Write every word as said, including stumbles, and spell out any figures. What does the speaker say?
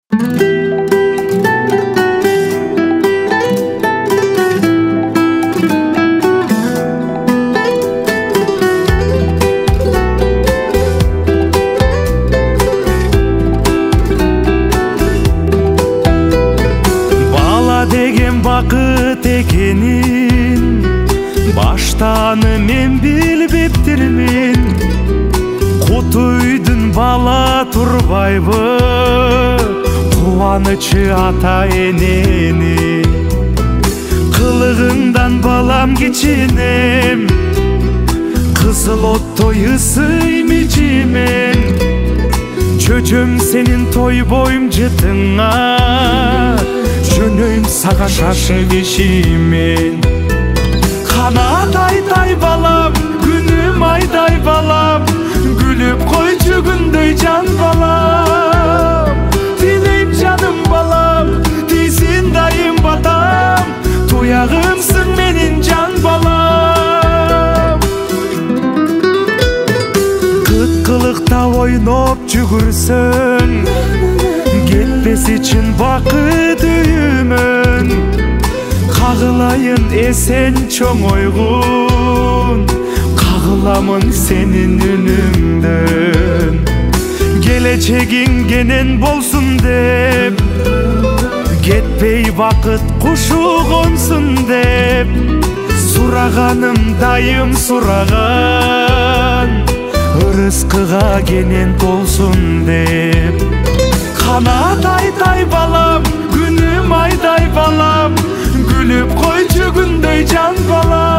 Бақыт экенин баштаны мен билбептирмин. Кут үйдүн бала турбайбы, кубанычы ата энени. Кылыгыңдан балам кичинем, кызыл оттой ысый мичимен. Чөчөм сенин тойбойм жытыңа, жөнөйм сага шашып ишимен. Канат айдай балам, күнүм айдай балам, күлүп койчу күндөй жан балам. Тилейм жаным балам, тийсин дайым батам, туягымсың менин жан балам. Кыткылыкта ойноп жүгүрсөң, кетпес үчүн бакыт үйүмөн. Кагылайын эсен чоң ойгун, кагыламын сенин үнүңдөн. Келечегиң кенен болсун деп, кетпей бакыт кушу консун деп. Сураганым дайым сураган, ырыскыга кенен толсун деп. Канат айдай балам, күнүм айдай балам, күлүп койчу күндөй жан балам.